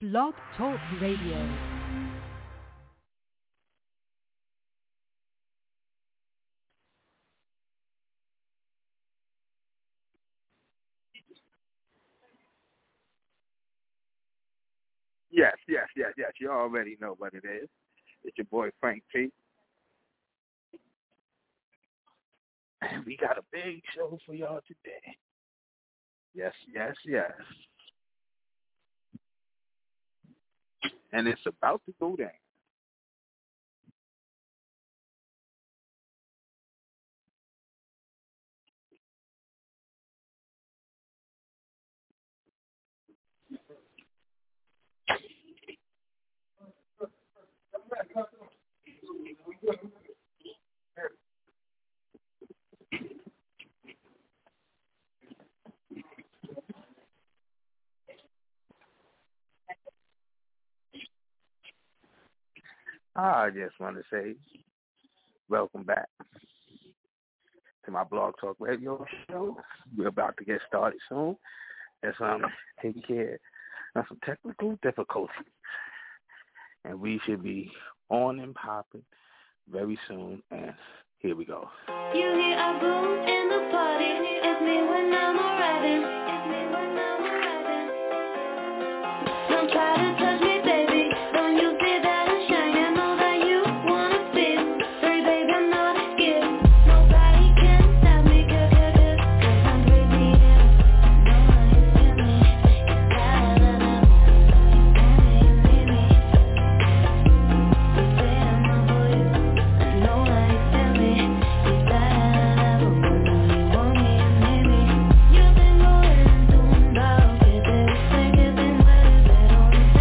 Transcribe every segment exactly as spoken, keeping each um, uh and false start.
Blog Talk Radio. Yes, yes, yes, yes. You already know what it is. It's your boy Frank P. And we got a big show for y'all today. Yes, yes, yes. And it's about to go down. I just want to say welcome back to my Blog Talk Radio show. We're about to get started soon. As I'm taking care of some technical difficulties. And we should be on and popping very soon. And here we go. You hear a boom in the party. It's me when I'm arriving. It's me when I'm arriving. Don't try to touch me, baby. Don't you see that I'm shining? I know that you wanna feel. Sorry, baby, I'm not a kid. Nobody can stop me, cause, cause, cause, cause I'm crazy. No one is in me. La la la. Only you need me. You say I'm not for you. I know that you feel me. You la la la. But when you want me, you need me. Yo tengo el tumba, que te guste, que te mueves, pero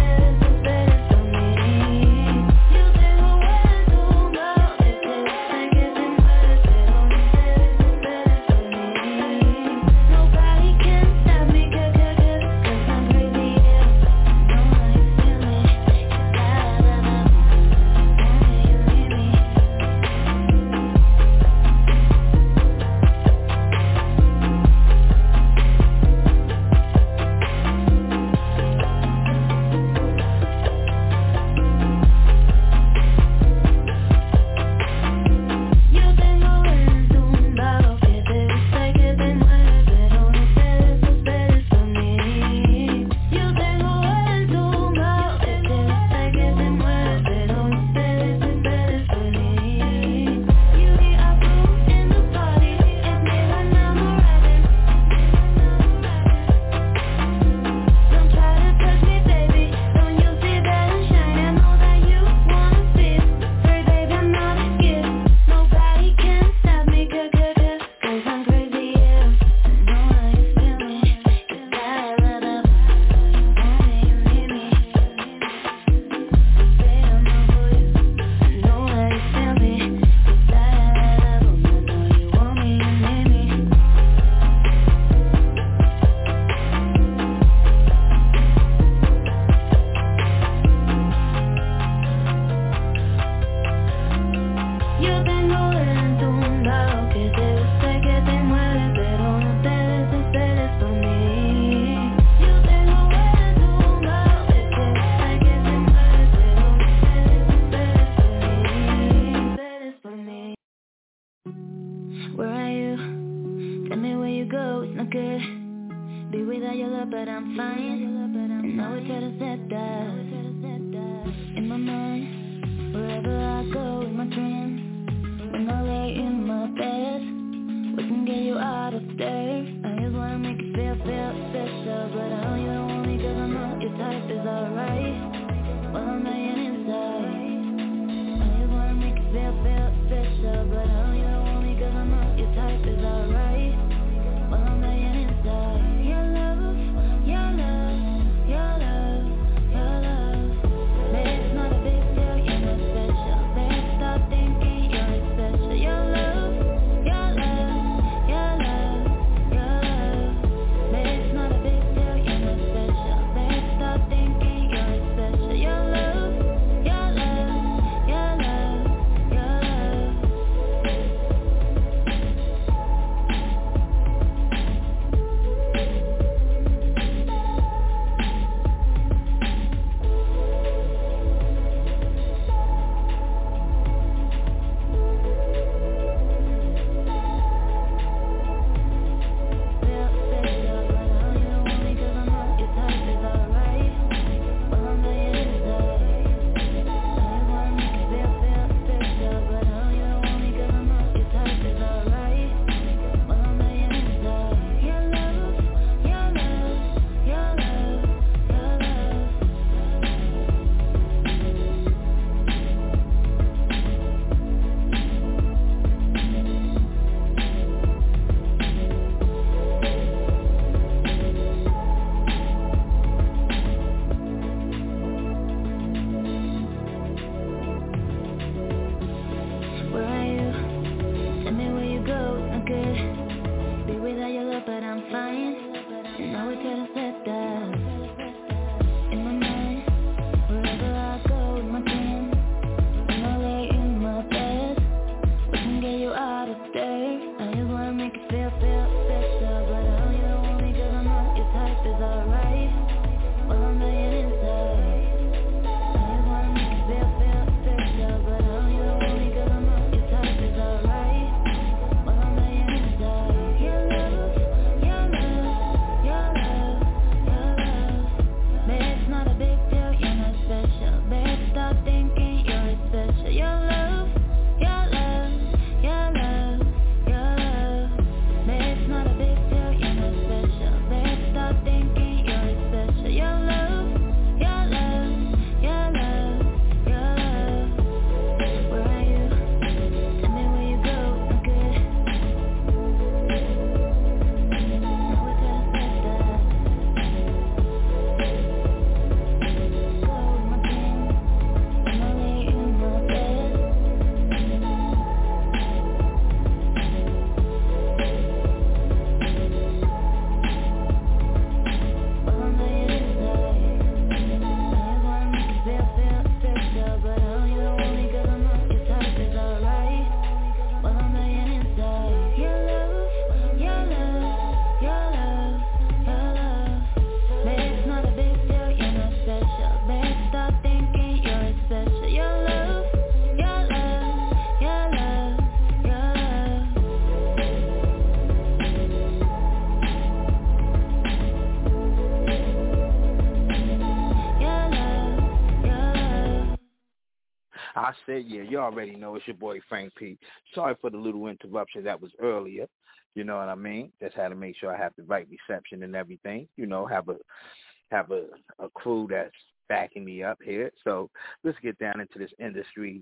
I said, yeah, you already know it's your boy Frank P. Sorry for the little interruption that was earlier. You know what I mean? Just had to make sure I have the right reception and everything. You know, have a have a, a crew that's backing me up here. So let's get down into this industry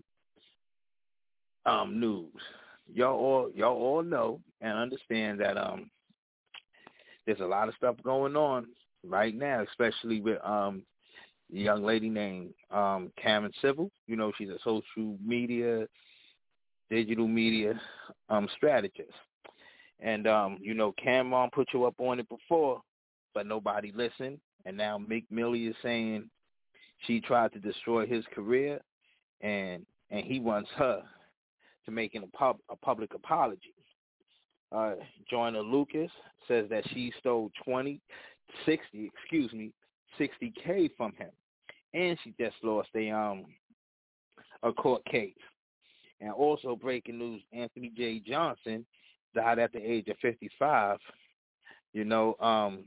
um, news. Y'all all y'all all know and understand that um there's a lot of stuff going on right now, especially with um a young lady named um Karen Civil. You know, she's a social media, digital media um strategist. And um, you know, Cameron put you up on it before, but nobody listened. And now Meek Millie is saying she tried to destroy his career, and and he wants her to make an, a, pub, a public apology. Uh, Joyner Lucas says that she stole twenty, sixty, excuse me, sixty K from him, and she just lost a um a court case. And also breaking news: Anthony J. Johnson died at the age of fifty-five. You know, um,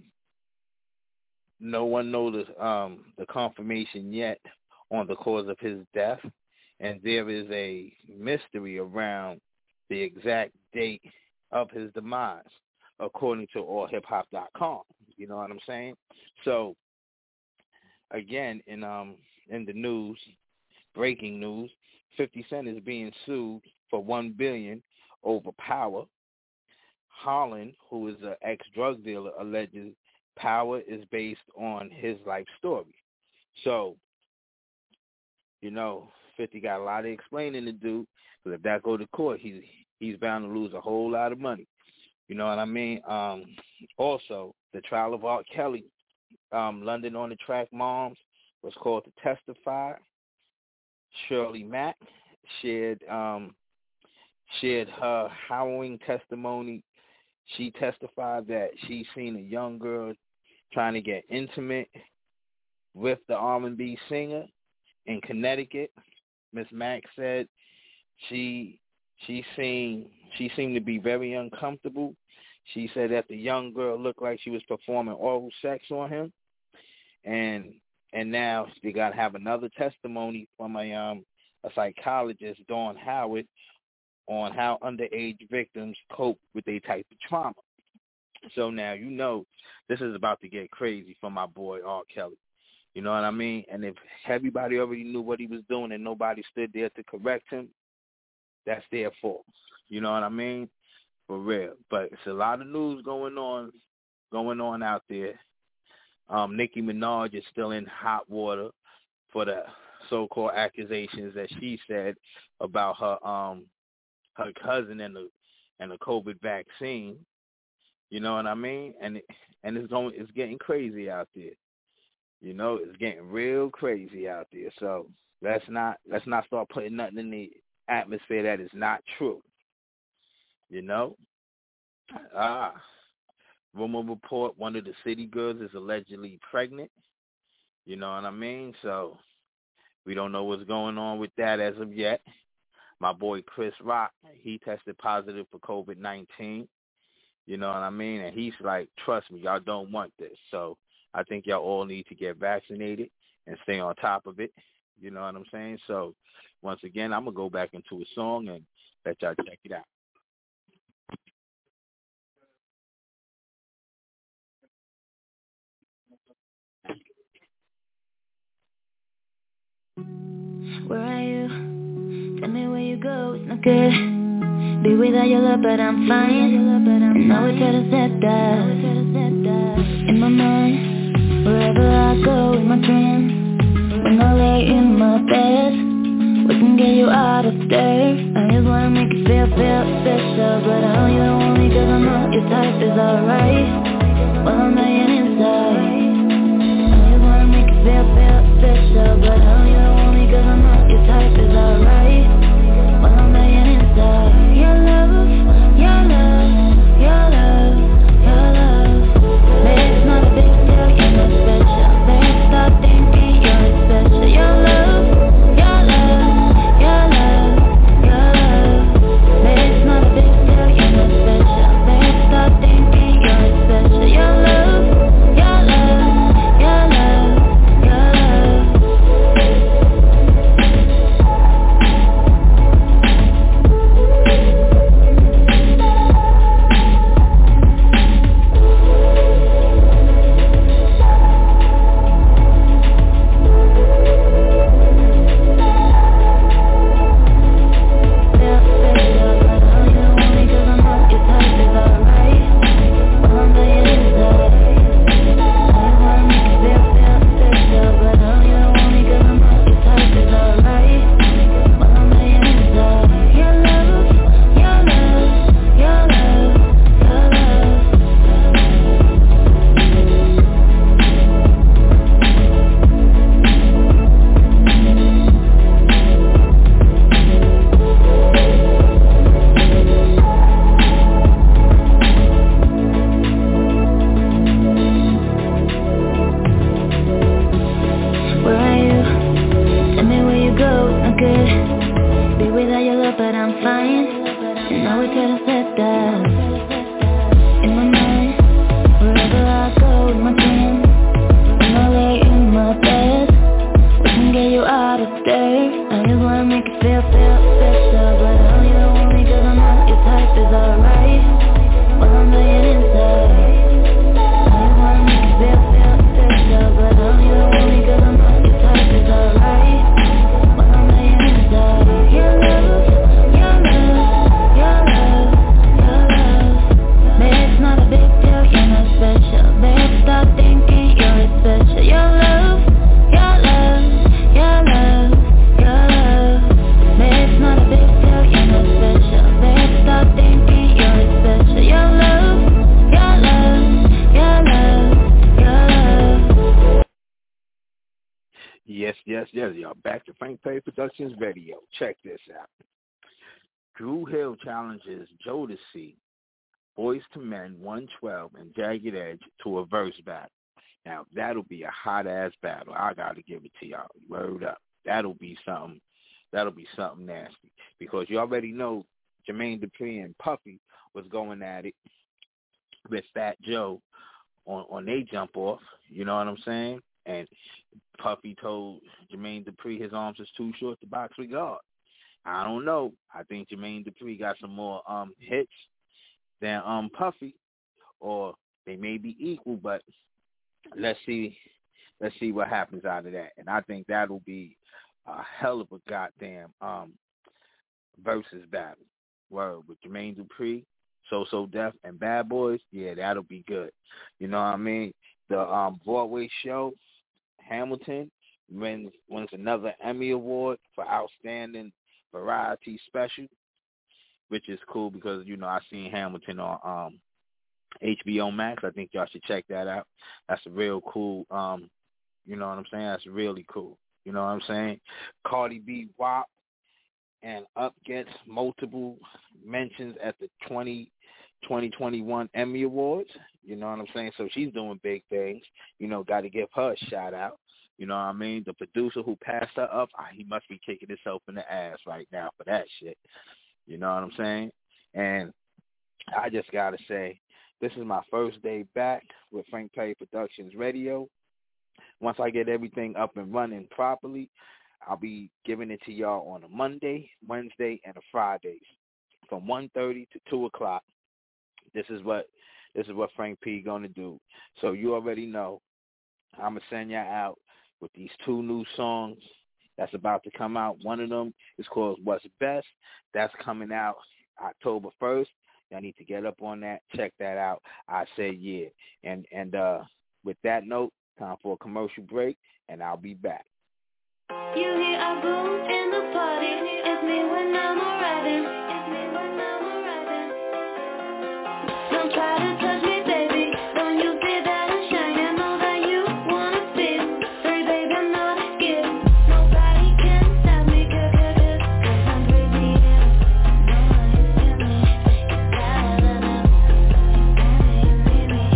no one knows um, the confirmation yet on the cause of his death, and there is a mystery around the exact date of his demise, according to all hip hop dot com. You know what I'm saying? So, again, in um in the news, breaking news, fifty Cent is being sued for one billion dollars over Power. Holland, who is an ex-drug dealer, alleges Power is based on his life story. So, you know, fifty got a lot of explaining to do, because if that go to court, he's he's bound to lose a whole lot of money. You know what I mean? Um, also, the trial of R. Kelly, um, London on the Track Moms was called to testify. Shirley Mack shared um, shared her harrowing testimony. She testified that she seen a young girl trying to get intimate with the R and B singer in Connecticut. Miss Mack said she she seen she seemed to be very uncomfortable. She said that the young girl looked like she was performing oral sex on him, and and now they got to have another testimony from a um a psychologist, Dawn Howard, on how underage victims cope with a type of trauma. So now you know this is about to get crazy for my boy R. Kelly. You know what I mean? And if everybody already knew what he was doing and nobody stood there to correct him, that's their fault. You know what I mean? For real. But it's a lot of news going on going on out there. Um, Nicki Minaj is still in hot water for the so-called accusations that she said about her um her cousin and the and the COVID vaccine. You know what I mean? And it, and it's going it's getting crazy out there. You know, it's getting real crazy out there. So let's not let's not start putting nothing in the atmosphere that is not true. You know? Ah. Rumor report, one of the city girls is allegedly pregnant. You know what I mean? So we don't know what's going on with that as of yet. My boy Chris Rock, he tested positive for COVID nineteen. You know what I mean? And he's like, trust me, y'all don't want this. So I think y'all all need to get vaccinated and stay on top of it. You know what I'm saying? So once again, I'm going to go back into a song and let y'all check it out. Where are you? Tell me where you go, it's not good. Be without your love, but I'm fine. And now we try to set that in my mind. Wherever I go in my dreams, when I lay in my bed, we can get you out of there. I just wanna make you feel, feel special, but I know you don't want me cause I know your type is alright. While I'm laying inside, I just wanna make you feel, feel special, but I know you don't want me cause I know your type is alright. While I'm laying inside, your love, your love, your love, your love. Baby, it's not a big deal, you're not special. Baby, stop thinking you're special. Your love, your love, your love, your love. Baby, it's not a big deal, you're not special. Baby, stop thinking you're special. Your love, your love, your love, your love. Yes, yes, yes, y'all. Back to Frank Perry Productions Radio. Check this out. Drew Hill challenges Jodeci, Boys to Men, one twelve, and Jagged Edge to a verse battle. Now, that'll be a hot-ass battle. I got to give it to y'all. Word up. That'll be something. That'll be something nasty. Because you already know Jermaine Dupri and Puffy was going at it with Fat Joe on, on they jump off. You know what I'm saying? And Puffy told Jermaine Dupri his arms is too short to box with God. I don't know. I think Jermaine Dupri got some more um hits than um Puffy, or they may be equal, but let's see let's see what happens out of that. And I think that'll be a hell of a goddamn um versus battle. Word with Jermaine Dupri, So So Def, and Bad Boys. Yeah, that'll be good. You know what I mean? The um Broadway show, Hamilton, wins wins another Emmy Award for Outstanding Variety Special, which is cool because, you know, I seen Hamilton on um H B O Max. I think y'all should check that out. That's a real cool, um, you know what I'm saying? That's really cool. You know what I'm saying? Cardi B, W A P, and Up gets multiple mentions at the twenty twenty-one Emmy Awards. You know what I'm saying? So she's doing big things. You know, got to give her a shout out. You know what I mean? The producer who passed her up, he must be kicking himself in the ass right now for that shit. You know what I'm saying? And I just got to say, this is my first day back with Frank Perry Productions Radio. Once I get everything up and running properly, I'll be giving it to y'all on a Monday, Wednesday, and a Friday from one thirty to two o'clock. This is what this is what Frank P gonna do. So you already know I'm gonna send y'all out with these two new songs that's about to come out. One of them is called What's Best. That's coming out October first. Y'all need to get up on that. Check that out. I said yeah. And and uh, with that note, time for a commercial break, and I'll be back. You hear a boom in the party. It's me when I'm arriving. It's me when I'm arriving. Don't try to touch me, baby. Don't you see that I'm shining? I know that you wanna feel free, baby. I'm not scared. Nobody can stop me, girl, girl, girl. 'Cause I'm crazy, yeah. No one can feel me. It's la la la. Only you need me.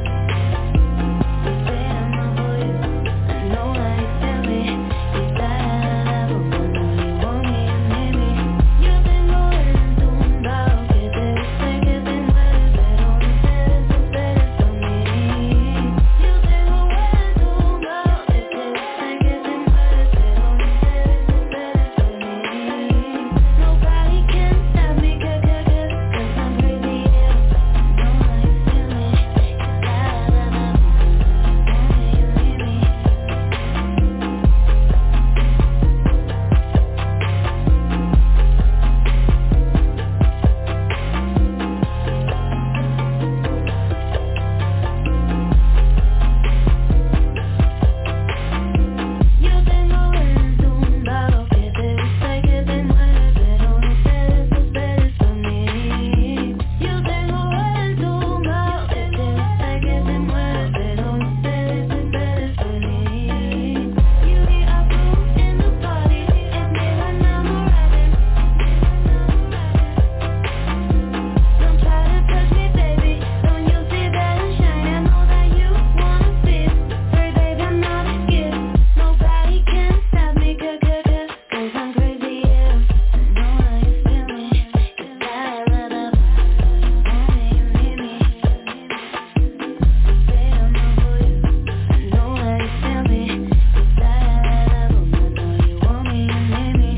You say I'm not for you. I know how you feel me. It's la la la. But when you want me, you need me. Yo tengo el tumbao que te gusta y que te mueve, pero no esperes, no esperes por mí. Yo tengo el tumbao que te gusta y que te mueve, pero no esperes, no esperes por mí. Nobody can stop me, girl, girl, girl, 'cause I'm crazy, yeah. Know how you feel me. It's la la la. Only you need me. Yo tengo el tumbao que te gusta y que te mueve, pero no esperes, no esperes por mí. Yo tengo el tumbao que te gusta y que te mueve, pero no esperes, no esperes por mí. You hear a boom in the party. It's me when I'm arriving. Don't try to touch me, baby. Don't you see that I'm shining? I know that you wanna feel free, baby. I'm not scared. Nobody can stop me, girl, girl, girl. 'Cause I'm crazy, yeah. I know how you feel me. It's la la la. Only you need me. You say I'm not for you. I know how you feel me. It's la la la. But when I know you want me, you need me.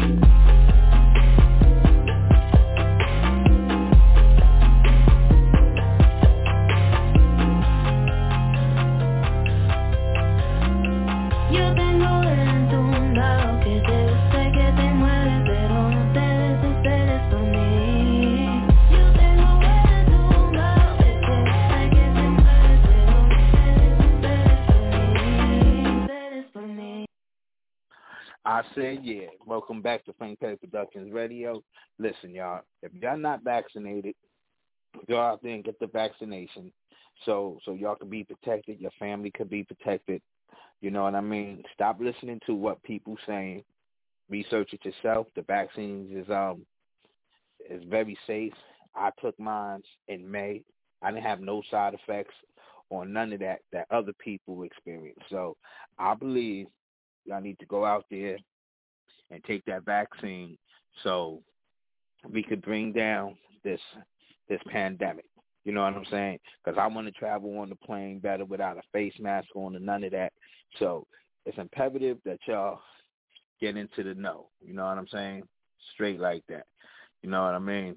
Yo tengo el tumbao que te gusta y que te mueve, pero no te desesperes por mí. Yo tengo el tumbao que te gusta y que te mueve, pero no te desesperes por mí. Desesperes por mí. I said yeah. Welcome back to Frank Perry Productions Radio. Listen, y'all, if y'all not vaccinated, go out there and get the vaccination so so y'all can be protected, your family could be protected. You know what I mean? Stop listening to what people saying. Research it yourself. The vaccines is um is very safe. I took mine in May. I didn't have no side effects or none of that that other people experience. So I believe y'all need to go out there and take that vaccine so we could bring down this this pandemic. You know what I'm saying? Because I want to travel on the plane better without a face mask on and none of that. So it's imperative that y'all get into the know. You know what I'm saying? Straight like that. You know what I mean?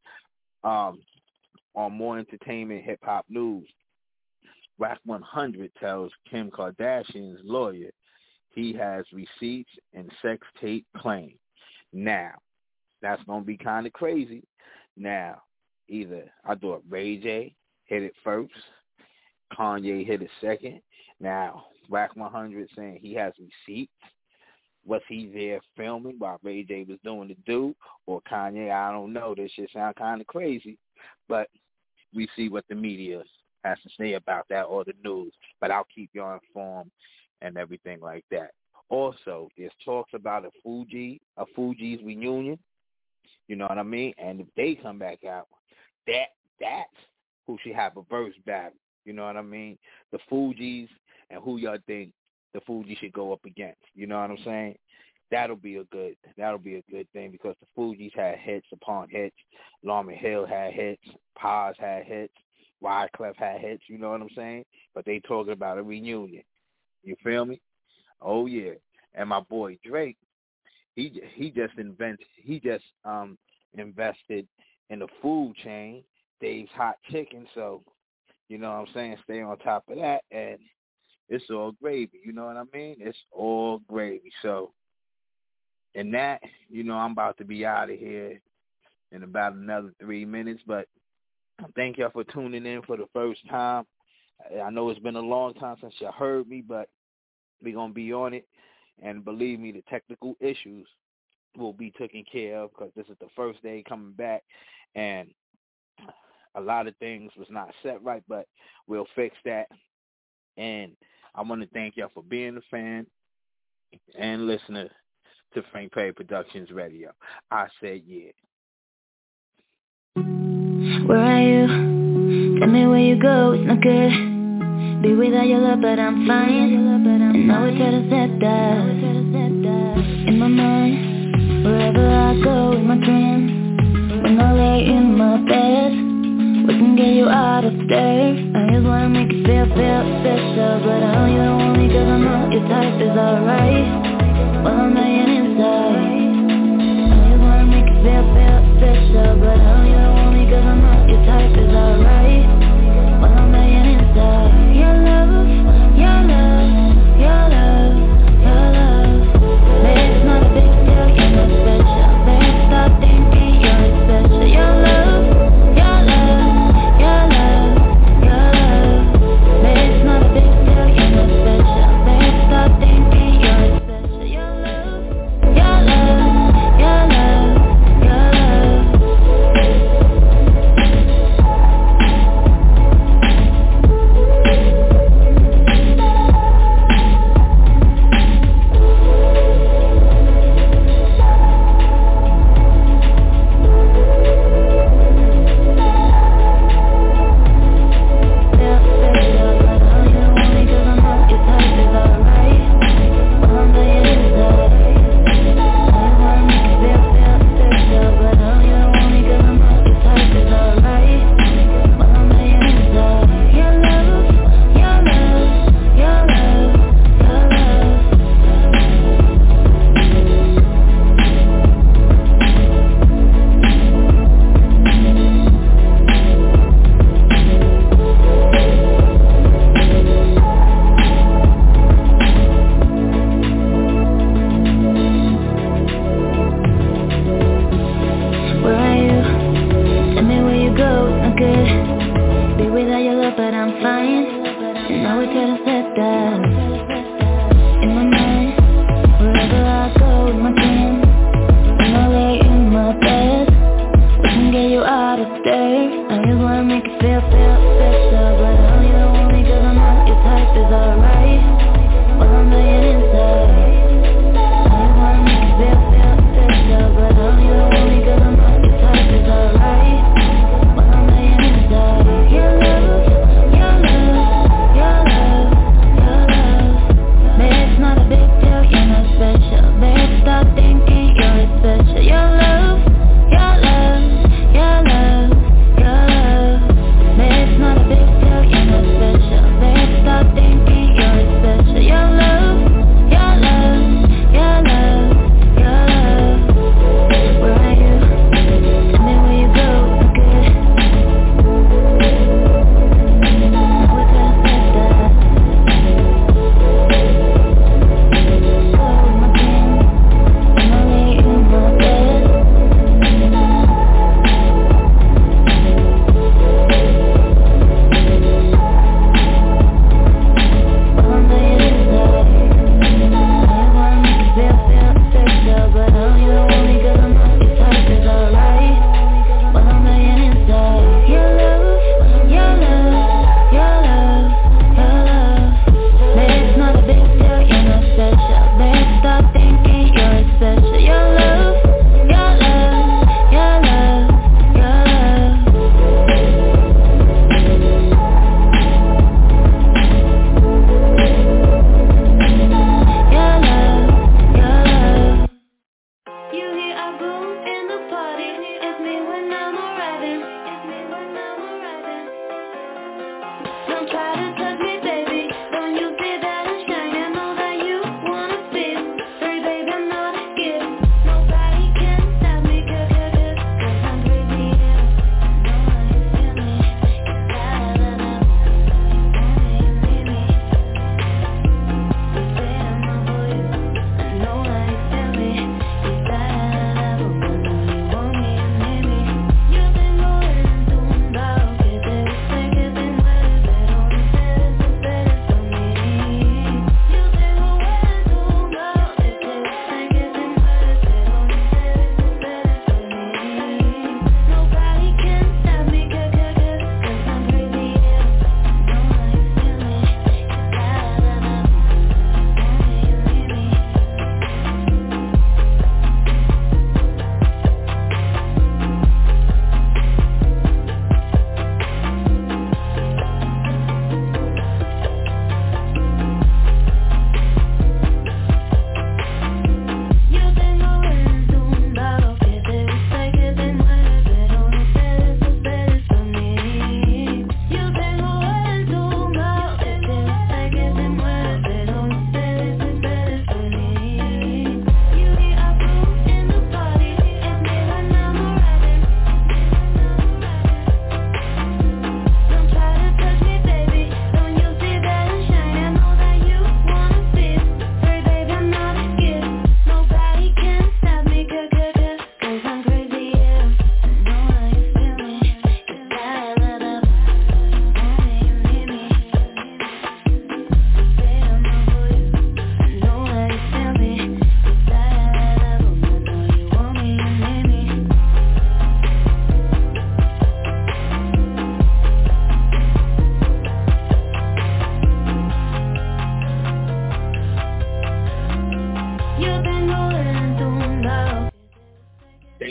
Um, on more entertainment, hip-hop news, Wack one hundred tells Kim Kardashian's lawyer he has receipts and sex tape claim. Now, that's going to be kind of crazy. Now, either I thought Ray J hit it first, Kanye hit it second. Now, Wack one hundred saying he has receipts. Was he there filming while Ray J was doing the do? Or Kanye? I don't know. This shit sound kind of crazy. But we see what the media has to say about that or the news. But I'll keep y'all informed and everything like that. Also, there's talks about a Fuji, a Fuji's reunion. You know what I mean? And if they come back out, that that's who should have a verse battle. You know what I mean? The Fugees and who y'all think the Fugees should go up against. You know what I'm saying? That'll be a good that'll be a good thing because the Fugees had hits upon hits. Lauryn Hill had hits. Paz had hits. Wyclef had hits. You know what I'm saying? But they talking about a reunion. You feel me? Oh yeah. And my boy Drake, he he just invented he just um invested in the food chain, Dave's Hot Chicken. So you know what I'm saying? Stay on top of that, and it's all gravy. You know what I mean? It's all gravy. So, and that, you know, I'm about to be out of here in about another three minutes. But thank y'all for tuning in for the first time. I know it's been a long time since you heard me, but we're going to be on it. And believe me, the technical issues will be taken care of because this is the first day coming back. And a lot of things was not set right, but we'll fix that. And I want to thank y'all for being a fan and listener to Frank Perry Productions Radio. I said yeah. Where are you? Tell me where you go, it's not good. Be without your love, but I'm fine. And now we try to set that in my mind. Wherever I go in my dreams, when I lay in my bed, we can get you out of there. I just wanna make you feel, feel special. But I know you don't want me cause I know your type is alright. While I'm laying inside, I just wanna make you feel, feel special. But I know you don't want me cause I know your type is alright. While I'm laying inside, your love, your love, your love, your love. Baby, it's not a big deal, you're not special. Baby, stop thinking you're special. Your love, your love. Stop thinking you're special.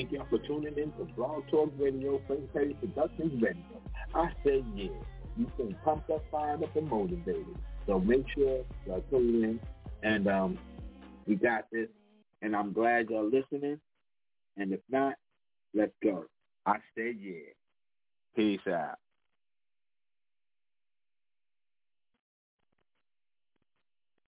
Thank y'all for tuning in to Blog Talk Radio, Frank Perry Productions Radio. I said yeah. You can pumped up, fired up, and motivated. So make sure y'all tune in. And um, we got this. And I'm glad y'all listening. And if not, let's go. I said yeah. Peace out.